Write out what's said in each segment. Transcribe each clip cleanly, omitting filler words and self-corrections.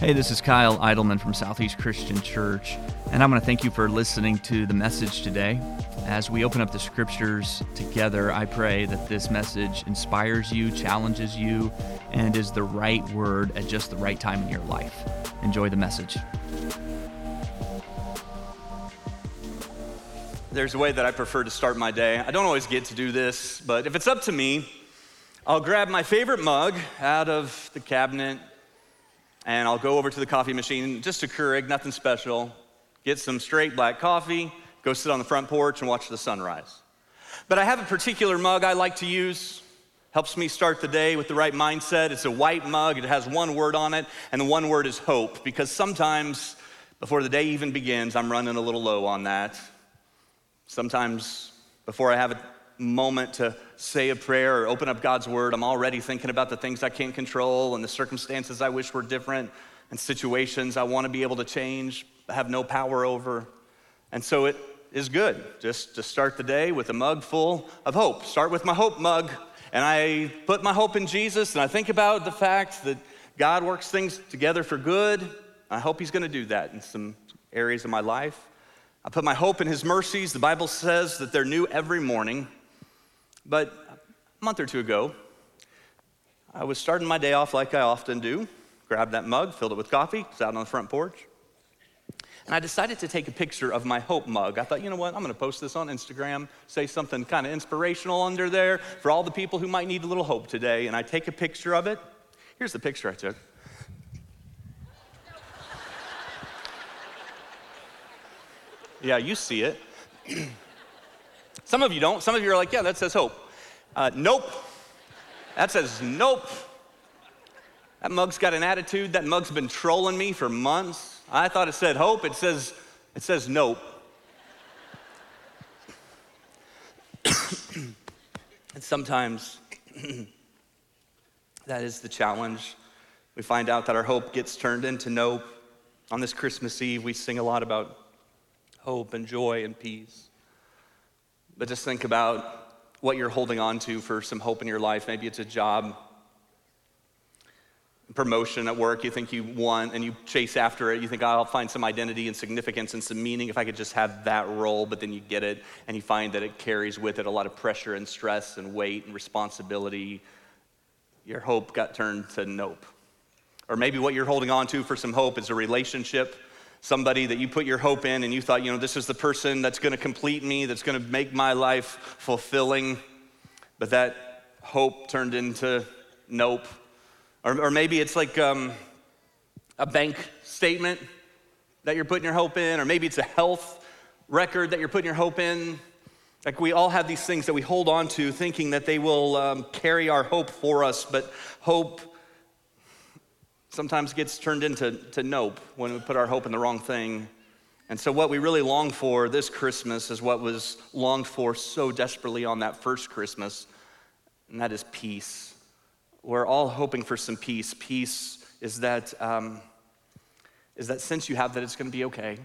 Hey, this is Kyle Eidelman from Southeast Christian Church, and I'm going to thank you for listening to the message today. As we open up the scriptures together, I pray that this message inspires you, challenges you, and is the right word at just the right time in your life. Enjoy the message. There's a way that I prefer to start my day. I don't always get to do this, but if it's up to me, I'll grab my favorite mug out of the cabinet and I'll go over to the coffee machine, just a Keurig, nothing special, get some straight black coffee, go sit on the front porch and watch the sunrise. But I have a particular mug I like to use, helps me start the day with the right mindset. It's a white mug, it has one word on it, and the one word is hope, because sometimes before the day even begins, I'm running a little low on that. Sometimes before I have a moment to say a prayer or open up God's word, I'm already thinking about the things I can't control and the circumstances I wish were different and situations I want to be able to change, but have no power over. And so it is good just to start the day with a mug full of hope. Start with my hope mug, and I put my hope in Jesus, and I think about the fact that God works things together for good. I hope he's going to do that in some areas of my life. I put my hope in his mercies. The Bible says that they're new every morning. But a month or two ago, I was starting my day off like I often do, grabbed that mug, filled it with coffee, sat on the front porch, and I decided to take a picture of my hope mug. I thought, you know what, I'm gonna post this on Instagram, say something kind of inspirational under there for all the people who might need a little hope today, and I take a picture of it. Here's the picture I took. Yeah, you see it. Some of you don't. Some of you are like, yeah, that says hope. Nope. That says nope. That mug's got an attitude. That mug's been trolling me for months. I thought it said hope. It says nope. And sometimes that is the challenge. We find out that our hope gets turned into nope. On this Christmas Eve, we sing a lot about hope and joy and peace. But just think about what you're holding on to for some hope in your life. Maybe it's a job, promotion at work you think you want, and you chase after it. You think, oh, I'll find some identity and significance and some meaning if I could just have that role, but then you get it, and you find that it carries with it a lot of pressure and stress and weight and responsibility. Your hope got turned to nope. Or maybe what you're holding on to for some hope is a relationship. Somebody that you put your hope in and you thought, this is the person that's gonna complete me, that's gonna make my life fulfilling, but that hope turned into nope. Or maybe it's like a bank statement that you're putting your hope in, or maybe it's a health record that you're putting your hope in. Like, we all have these things that we hold on to thinking that they will carry our hope for us, but hope sometimes gets turned into nope when we put our hope in the wrong thing. And so what we really long for this Christmas is what was longed for so desperately on that first Christmas, and that is peace. We're all hoping for some peace. Peace is that sense you have that it's going to be okay.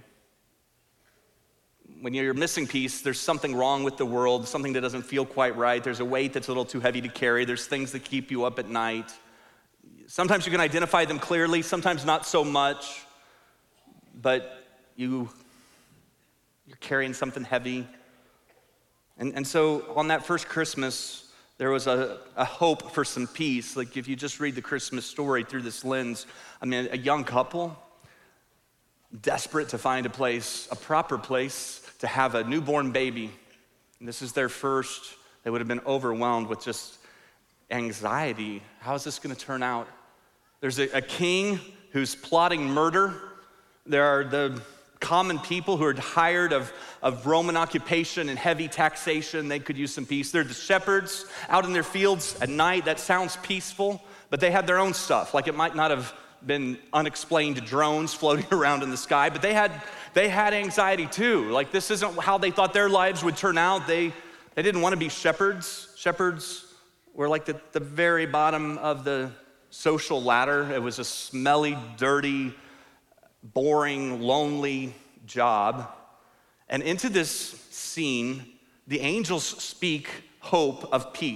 When you're missing peace, there's something wrong with the world, something that doesn't feel quite right. There's a weight that's a little too heavy to carry. There's things that keep you up at night. Sometimes you can identify them clearly, sometimes not so much, but you're carrying something heavy. And so on that first Christmas, there was a hope for some peace. Like, if you just read the Christmas story through this lens, a young couple, desperate to find a proper place to have a newborn baby. And this is their first. They would have been overwhelmed with just anxiety. How is this gonna turn out? There's a king who's plotting murder. There are the common people who are tired of Roman occupation and heavy taxation. They could use some peace. There are the shepherds out in their fields at night. That sounds peaceful, but they had their own stuff. Like, it might not have been unexplained drones floating around in the sky, but they had anxiety too. Like, this isn't how they thought their lives would turn out. They didn't want to be shepherds. Shepherds were like the very bottom of the social ladder. It was a smelly, dirty, boring, lonely job. And into this scene, the angels speak hope of peace.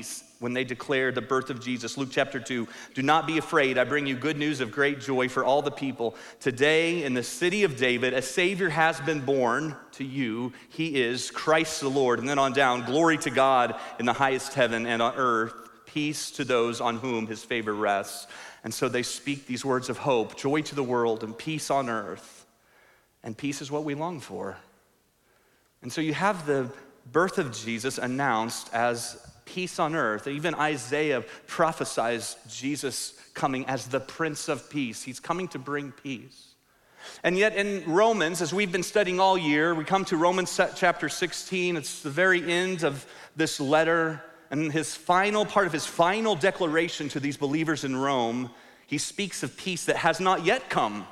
when they declared the birth of Jesus. Luke chapter 2, do not be afraid. I bring you good news of great joy for all the people. Today in the city of David, a Savior has been born to you. He is Christ the Lord. And then on down, glory to God in the highest heaven, and on earth, peace to those on whom his favor rests. And so they speak these words of hope, joy to the world and peace on earth. And peace is what we long for. And so you have the birth of Jesus announced as peace on earth. Even Isaiah prophesies Jesus coming as the Prince of Peace. He's coming to bring peace. And yet in Romans, as we've been studying all year, we come to Romans chapter 16. It's the very end of this letter. And his final part of his final declaration to these believers in Rome, he speaks of peace that has not yet come.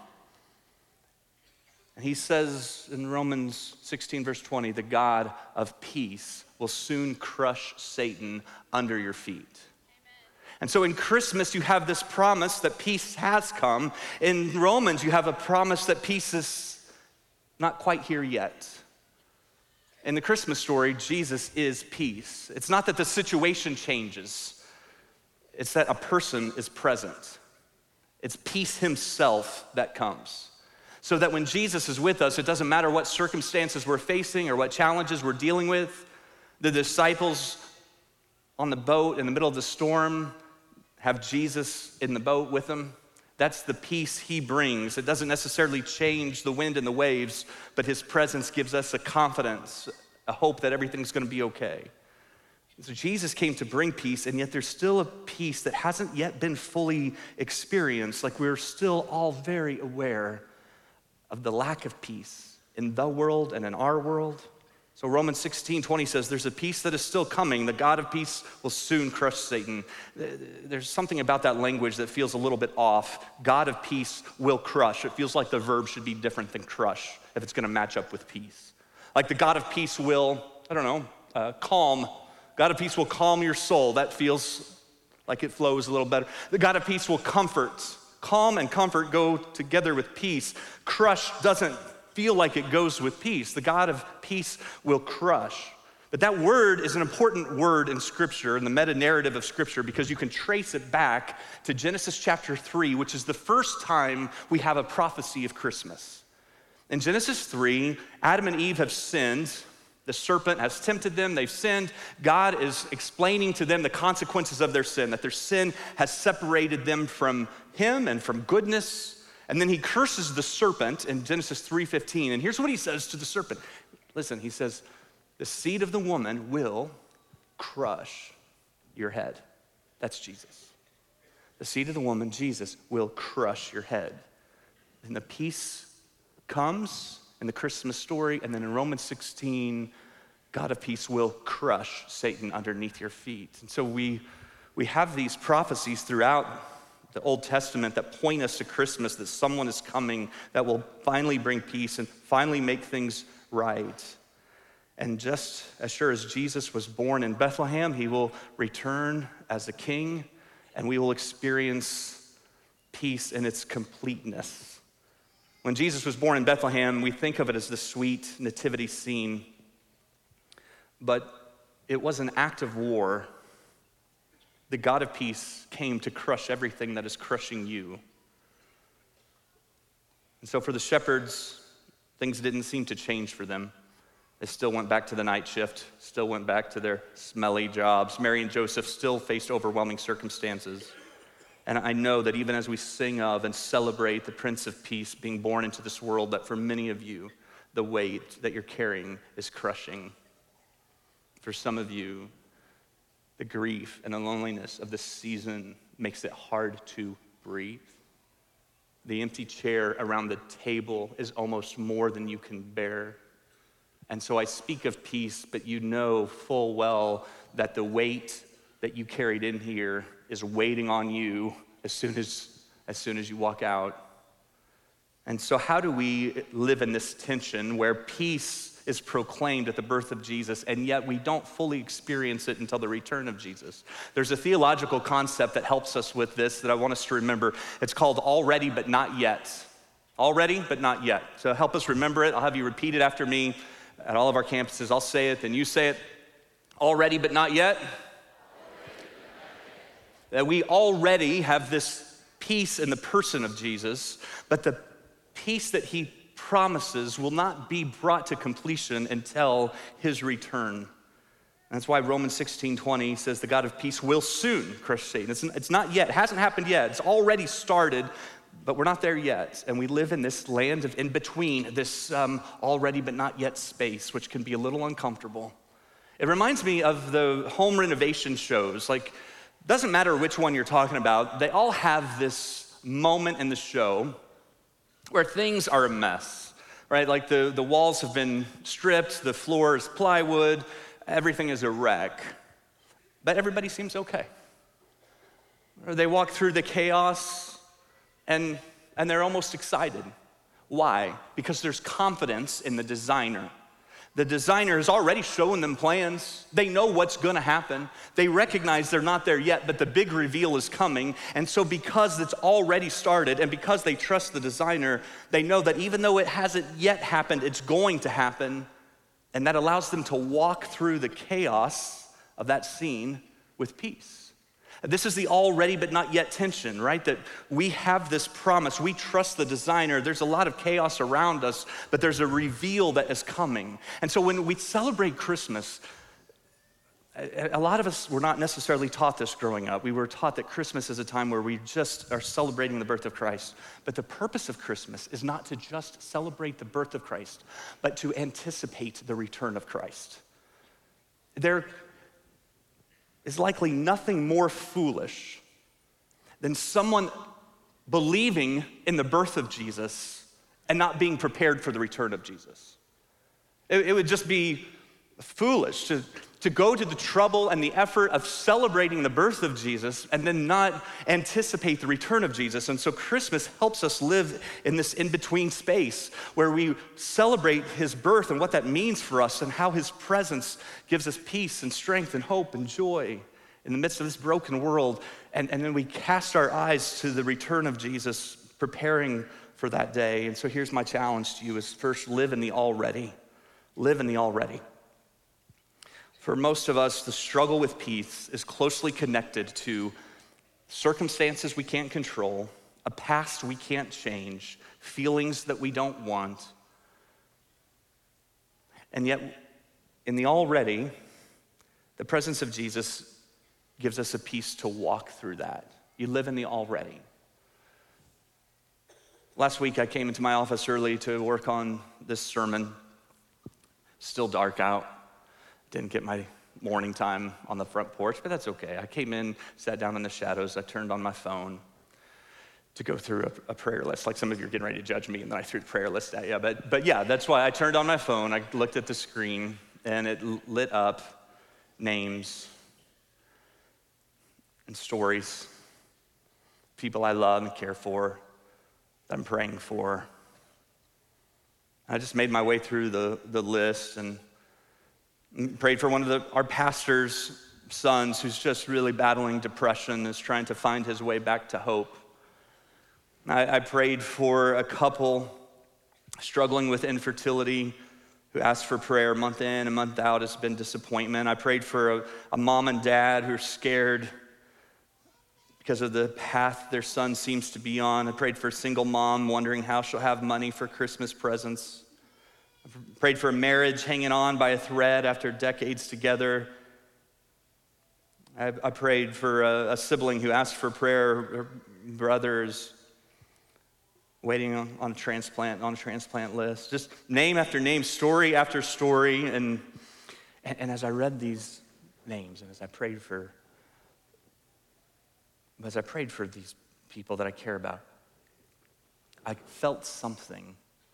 And he says in Romans 16, verse 20, the God of peace will soon crush Satan under your feet. Amen. And so in Christmas, you have this promise that peace has come. In Romans, you have a promise that peace is not quite here yet. In the Christmas story, Jesus is peace. It's not that the situation changes. It's that a person is present. It's peace himself that comes. So that when Jesus is with us, it doesn't matter what circumstances we're facing or what challenges we're dealing with. The disciples on the boat in the middle of the storm have Jesus in the boat with them. That's the peace he brings. It doesn't necessarily change the wind and the waves, but his presence gives us a confidence, a hope that everything's gonna be okay. So Jesus came to bring peace, and yet there's still a peace that hasn't yet been fully experienced. Like we're still all very aware of the lack of peace in the world and in our world. So Romans 16:20 says, there's a peace that is still coming. The God of peace will soon crush Satan. There's something about that language that feels a little bit off. God of peace will crush. It feels like the verb should be different than crush if it's gonna match up with peace. Like the God of peace will, calm. God of peace will calm your soul. That feels like it flows a little better. The God of peace will comfort. Calm and comfort go together with peace. Crush doesn't feel like it goes with peace. The God of peace will crush. But that word is an important word in Scripture, in the meta-narrative of Scripture, because you can trace it back to Genesis chapter 3, which is the first time we have a prophecy of Christmas. In Genesis 3, Adam and Eve have sinned. The serpent has tempted them, they've sinned. God is explaining to them the consequences of their sin, that their sin has separated them from him and from goodness. And then he curses the serpent in Genesis 3:15. And here's what he says to the serpent. Listen, he says, the seed of the woman will crush your head. That's Jesus. The seed of the woman, Jesus, will crush your head. And the peace comes in the Christmas story, and then in Romans 16, God of peace will crush Satan underneath your feet. And so we have these prophecies throughout the Old Testament that point us to Christmas, that someone is coming that will finally bring peace and finally make things right. And just as sure as Jesus was born in Bethlehem, he will return as a king, and we will experience peace in its completeness. When Jesus was born in Bethlehem, we think of it as the sweet nativity scene, but it was an act of war. The God of peace came to crush everything that is crushing you. And so for the shepherds, things didn't seem to change for them. They still went back to the night shift, still went back to their smelly jobs. Mary and Joseph still faced overwhelming circumstances. And I know that even as we sing of and celebrate the Prince of Peace being born into this world, that for many of you, the weight that you're carrying is crushing. For some of you, the grief and the loneliness of this season makes it hard to breathe. The empty chair around the table is almost more than you can bear. And so I speak of peace, but you know full well that the weight that you carried in here is waiting on you as soon as you walk out. And so how do we live in this tension where peace is proclaimed at the birth of Jesus, and yet we don't fully experience it until the return of Jesus? There's a theological concept that helps us with this that I want us to remember. It's called already but not yet. Already but not yet. So help us remember it. I'll have you repeat it after me at all of our campuses. I'll say it, then you say it. Already but not yet. that we already have this peace in the person of Jesus, but the peace that he promises will not be brought to completion until his return. And that's why Romans 16:20 says the God of peace will soon crush Satan. It's not yet, it hasn't happened yet. It's already started, but we're not there yet. And we live in this land of in between, this already but not yet space, which can be a little uncomfortable. It reminds me of the home renovation shows. Like, doesn't matter which one you're talking about, they all have this moment in the show where things are a mess, right? Like the walls have been stripped, the floor is plywood, everything is a wreck, but everybody seems okay. Or they walk through the chaos and they're almost excited. Why? Because there's confidence in the designer. The designer has already shown them plans. They know what's gonna happen. They recognize they're not there yet, but the big reveal is coming. And so because it's already started and because they trust the designer, they know that even though it hasn't yet happened, it's going to happen. And that allows them to walk through the chaos of that scene with peace. This is the already but not yet tension, right? That we have this promise, we trust the designer. There's a lot of chaos around us, but there's a reveal that is coming. And so when we celebrate Christmas, a lot of us were not necessarily taught this growing up. We were taught that Christmas is a time where we just are celebrating the birth of Christ. But the purpose of Christmas is not to just celebrate the birth of Christ, but to anticipate the return of Christ. There is likely nothing more foolish than someone believing in the birth of Jesus and not being prepared for the return of Jesus. It would just be foolish to go to the trouble and the effort of celebrating the birth of Jesus and then not anticipate the return of Jesus. And so Christmas helps us live in this in-between space where we celebrate his birth and what that means for us and how his presence gives us peace and strength and hope and joy in the midst of this broken world. And then we cast our eyes to the return of Jesus, preparing for that day. And so here's my challenge to you is first, live in the already. Live in the already. For most of us, the struggle with peace is closely connected to circumstances we can't control, a past we can't change, feelings that we don't want. And yet, in the already, the presence of Jesus gives us a peace to walk through that. You live in the already. Last week, I came into my office early to work on this sermon. Still dark out. Didn't get my morning time on the front porch, but that's okay. I came in, sat down in the shadows. I turned on my phone to go through a prayer list. Like some of you are getting ready to judge me, and then I threw the prayer list at you. But yeah, that's why I turned on my phone. I looked at the screen, and it lit up names and stories, people I love and care for, that I'm praying for. I just made my way through the list and prayed for one of our pastor's sons who's just really battling depression, is trying to find his way back to hope. I prayed for a couple struggling with infertility who asked for prayer month in and month out. It's been disappointment. I prayed for a mom and dad who are scared because of the path their son seems to be on. I prayed for a single mom wondering how she'll have money for Christmas presents. I prayed for a marriage hanging on by a thread after decades together. I prayed for a sibling who asked for prayer, her brother's waiting on a transplant list. Just name after name, story after story. And as I read these names and as I prayed for these people that I care about, I felt something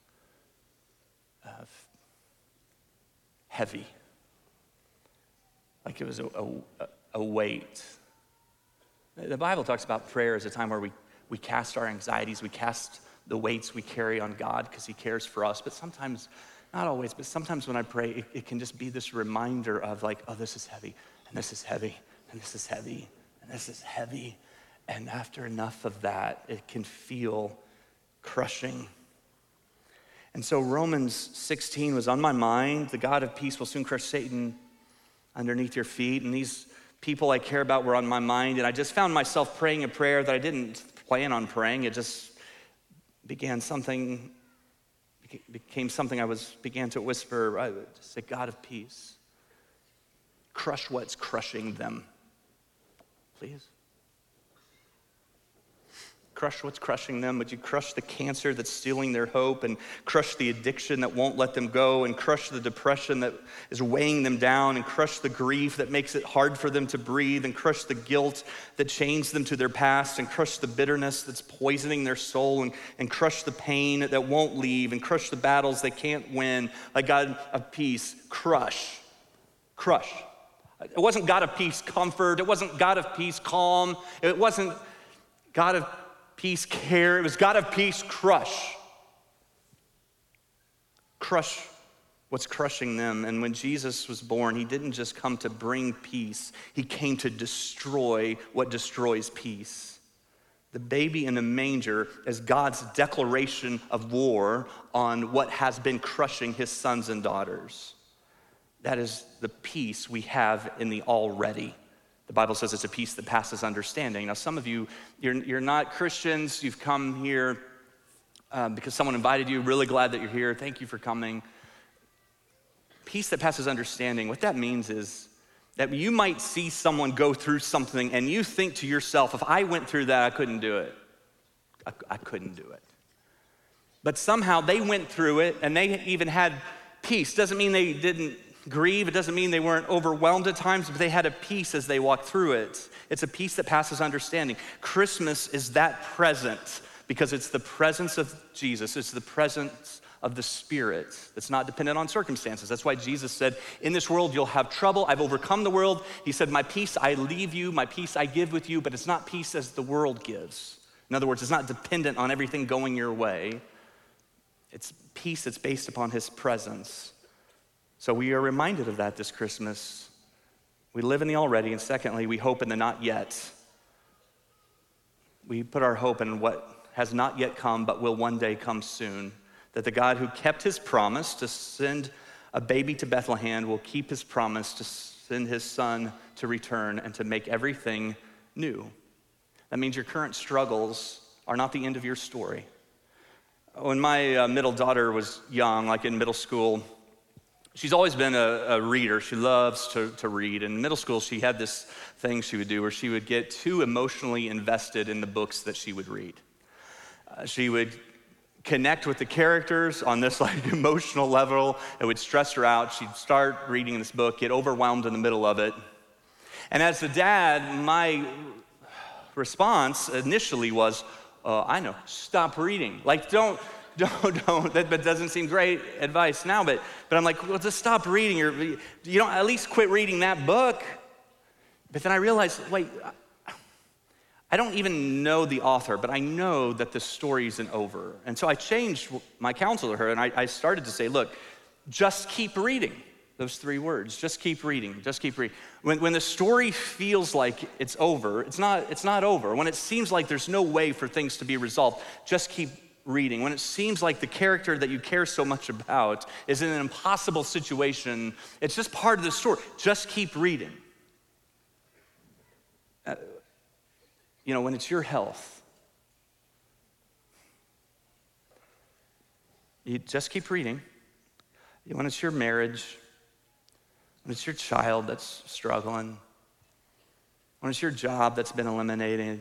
heavy, like it was a weight. The Bible talks about prayer as a time where we cast our anxieties, we cast the weights we carry on God because he cares for us. But sometimes, not always, but sometimes when I pray, it can just be this reminder of like, oh, this is heavy, and this is heavy, and this is heavy, and this is heavy. And after enough of that, it can feel crushing. And so Romans 16 was on my mind. The God of peace will soon crush Satan underneath your feet. And these people I care about were on my mind, and I just found myself praying a prayer that I didn't plan on praying. It just became something I began to whisper. I would just say, God of peace, crush what's crushing them, please. Crush what's crushing them. Would you crush the cancer that's stealing their hope, and crush the addiction that won't let them go, and crush the depression that is weighing them down, and crush the grief that makes it hard for them to breathe, and crush the guilt that chains them to their past, and crush the bitterness that's poisoning their soul, and crush the pain that won't leave, and crush the battles they can't win. Like God of peace, crush. It wasn't God of peace comfort. It wasn't God of peace calm. It wasn't God of peace care. It was God of peace crush. Crush what's crushing them. And when Jesus was born, he didn't just come to bring peace. He came to destroy what destroys peace. The baby in the manger is God's declaration of war on what has been crushing his sons and daughters. That is the peace we have in the already. The Bible says it's a peace that passes understanding. Now, some of you, you're not Christians. You've come here because someone invited you. Really glad that you're here. Thank you for coming. Peace that passes understanding. What that means is that you might see someone go through something and you think to yourself, if I went through that, I couldn't do it. I couldn't do it. But somehow they went through it and they even had peace. Doesn't mean they didn't grieve. It doesn't mean they weren't overwhelmed at times, but they had a peace as they walked through it. It's a peace that passes understanding. Christmas is that present because it's the presence of Jesus. It's the presence of the Spirit that's not dependent on circumstances. That's why Jesus said, in this world you'll have trouble. I've overcome the world. He said, my peace I leave you, my peace I give with you, but it's not peace as the world gives. In other words, it's not dependent on everything going your way. It's peace that's based upon his presence. So we are reminded of that this Christmas. We live in the already, and secondly, we hope in the not yet. We put our hope in what has not yet come, but will one day come soon. That the God who kept his promise to send a baby to Bethlehem will keep his promise to send his son to return and to make everything new. That means your current struggles are not the end of your story. When my middle daughter was young, like in middle school, she's always been a reader. She loves to read. In middle school, she had this thing she would do where she would get too emotionally invested in the books that she would read. She would connect with the characters on this emotional level. It would stress her out. She'd start reading this book, get overwhelmed in the middle of it. And as a dad, my response initially was, I know, stop reading. Don't, that doesn't seem great advice now, but I'm like, well, just stop reading. You don't at least quit reading that book. But then I realized, wait, I don't even know the author, but I know that the story isn't over. And so I changed my counsel to her, and I started to say, look, just keep reading. Those 3 words, just keep reading, just keep reading. When the story feels like it's over, it's not over. When it seems like there's no way for things to be resolved, just keep reading. When it seems like the character that you care so much about is in an impossible situation, it's just part of the story. Just keep reading. When it's your health, you just keep reading. When it's your marriage, when it's your child that's struggling, when it's your job that's been eliminated,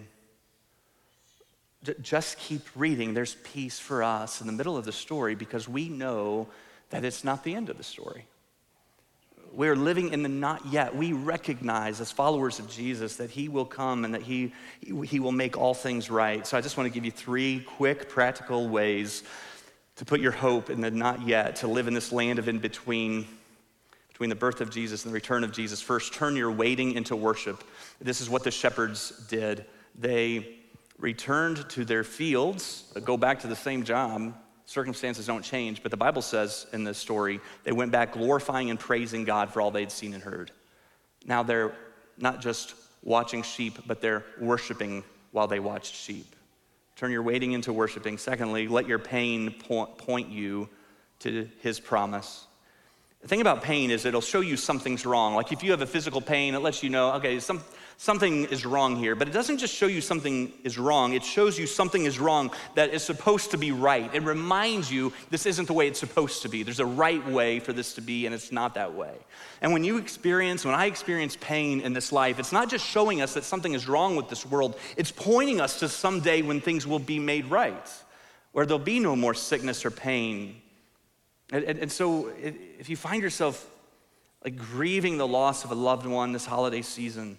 just keep reading. There's peace for us in the middle of the story because we know that it's not the end of the story. We're living in the not yet. We recognize as followers of Jesus that he will come and that he will make all things right. So I just want to give you 3 quick practical ways to put your hope in the not yet, to live in this land of in between the birth of Jesus and the return of Jesus. First, turn your waiting into worship. This is what the shepherds did. They returned to their fields, go back to the same job. Circumstances don't change, but the Bible says in this story, they went back glorifying and praising God for all they'd seen and heard. Now they're not just watching sheep, but they're worshiping while they watched sheep. Turn your waiting into worshiping. Secondly, let your pain point you to his promise. The thing about pain is it'll show you something's wrong. Like if you have a physical pain, it lets you know, okay, something is wrong here. But it doesn't just show you something is wrong, it shows you something is wrong that is supposed to be right. It reminds you this isn't the way it's supposed to be. There's a right way for this to be, and it's not that way. And when I experience pain in this life, it's not just showing us that something is wrong with this world, it's pointing us to someday when things will be made right, where there'll be no more sickness or pain. And so if you find yourself like grieving the loss of a loved one this holiday season,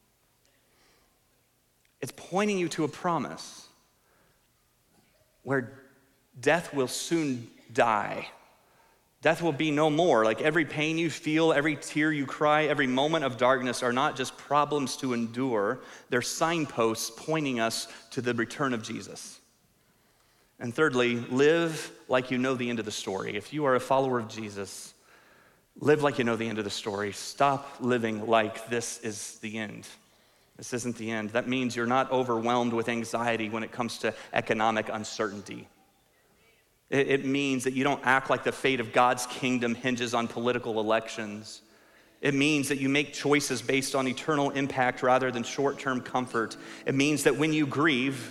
it's pointing you to a promise where death will soon die. Death will be no more. Like every pain you feel, every tear you cry, every moment of darkness are not just problems to endure. They're signposts pointing us to the return of Jesus. And thirdly, live like you know the end of the story. If you are a follower of Jesus, live like you know the end of the story. Stop living like this is the end. This isn't the end. That means you're not overwhelmed with anxiety when it comes to economic uncertainty. It means that you don't act like the fate of God's kingdom hinges on political elections. It means that you make choices based on eternal impact rather than short-term comfort. It means that when you grieve,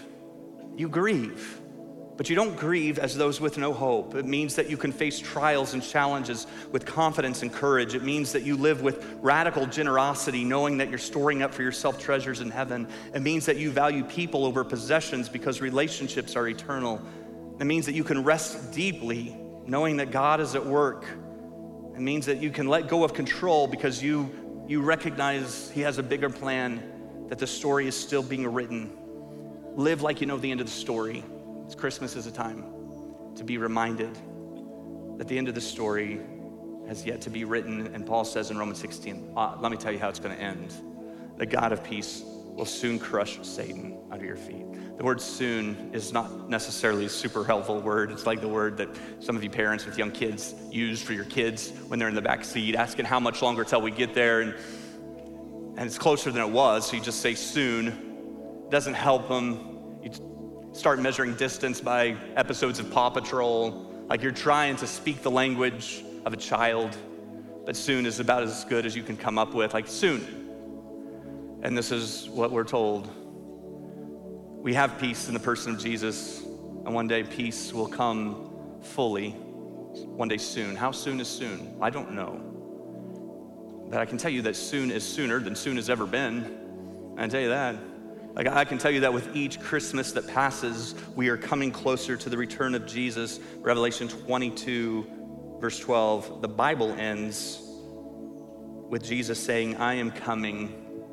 but you don't grieve as those with no hope. It means that you can face trials and challenges with confidence and courage. It means that you live with radical generosity, knowing that you're storing up for yourself treasures in heaven. It means that you value people over possessions because relationships are eternal. It means that you can rest deeply, knowing that God is at work. It means that you can let go of control because you recognize He has a bigger plan, that the story is still being written. Live like you know the end of the story. Christmas is a time to be reminded that the end of the story has yet to be written. And Paul says in Romans 16, let me tell you how it's going to end. The God of peace will soon crush Satan under your feet. The word soon is not necessarily a super helpful word. It's like the word that some of you parents with young kids use for your kids when they're in the back seat, asking how much longer till we get there. And it's closer than it was, so you just say soon. It doesn't help them. You start measuring distance by episodes of Paw Patrol, like you're trying to speak the language of a child, but soon is about as good as you can come up with, like soon. And this is what we're told. We have peace in the person of Jesus, and one day peace will come fully, one day soon. How soon is soon? I don't know. But I can tell you that soon is sooner than soon has ever been. I can tell you that. Like I can tell you that with each Christmas that passes, we are coming closer to the return of Jesus. Revelation 22, verse 12, the Bible ends with Jesus saying, I am coming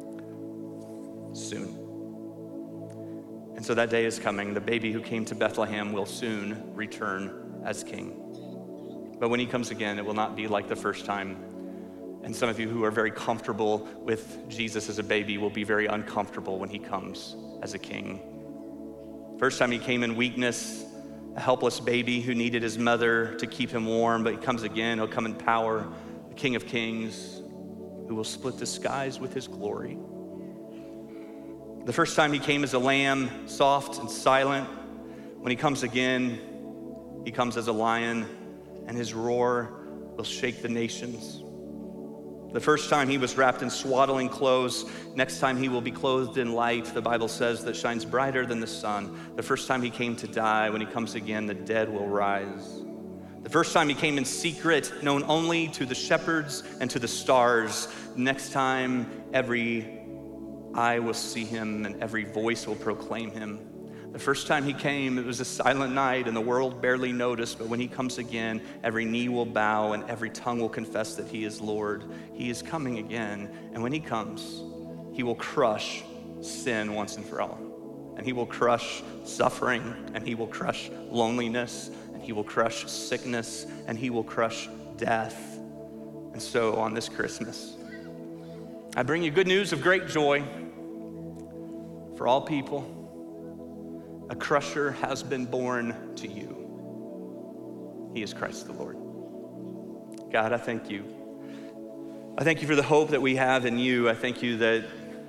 soon. And so that day is coming. The baby who came to Bethlehem will soon return as king. But when he comes again, it will not be like the first time. And some of you who are very comfortable with Jesus as a baby will be very uncomfortable when he comes as a king. First time he came in weakness, a helpless baby who needed his mother to keep him warm, but he comes again, he'll come in power, the King of Kings, who will split the skies with his glory. The first time he came as a lamb, soft and silent. When he comes again, he comes as a lion, and his roar will shake the nations. The first time he was wrapped in swaddling clothes. Next time he will be clothed in light, the Bible says, that shines brighter than the sun. The first time he came to die, when he comes again, the dead will rise. The first time he came in secret, known only to the shepherds and to the stars. Next time, every eye will see him and every voice will proclaim him. The first time he came, it was a silent night and the world barely noticed, but when he comes again, every knee will bow and every tongue will confess that he is Lord. He is coming again, and when he comes, he will crush sin once and for all. And he will crush suffering, and he will crush loneliness, and he will crush sickness, and he will crush death. And so on this Christmas, I bring you good news of great joy for all people. A crusher has been born to you. He is Christ the Lord. God, I thank you. I thank you for the hope that we have in you. I thank you that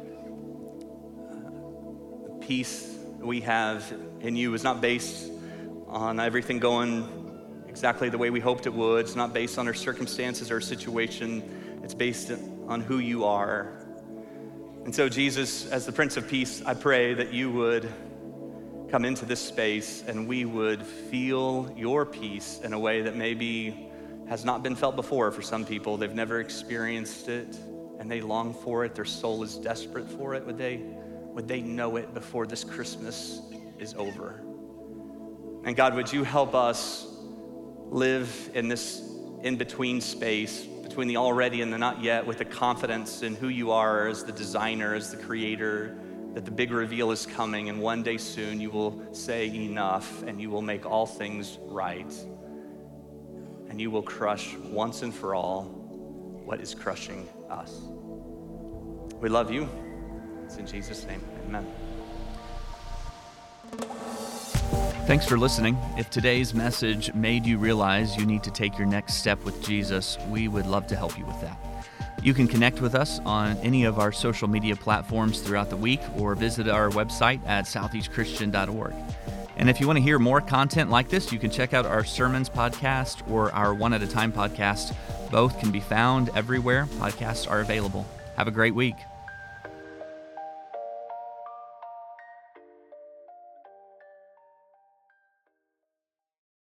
the peace we have in you is not based on everything going exactly the way we hoped it would. It's not based on our circumstances or situation. It's based on who you are. And so, Jesus, as the Prince of Peace, I pray that you would come into this space and we would feel your peace in a way that maybe has not been felt before for some people. They've never experienced it and they long for it. Their soul is desperate for it. Would they know it before this Christmas is over? And God, would you help us live in this in-between space between the already and the not yet, with the confidence in who you are as the designer, as the creator, that the big reveal is coming, and one day soon you will say enough and you will make all things right, and you will crush once and for all what is crushing us. We love you. It's in Jesus' name, amen. Thanks for listening. If today's message made you realize you need to take your next step with Jesus, we would love to help you with that. You can connect with us on any of our social media platforms throughout the week or visit our website at southeastchristian.org. And if you want to hear more content like this, you can check out our sermons podcast or our One at a Time podcast. Both can be found everywhere podcasts are available. Have a great week.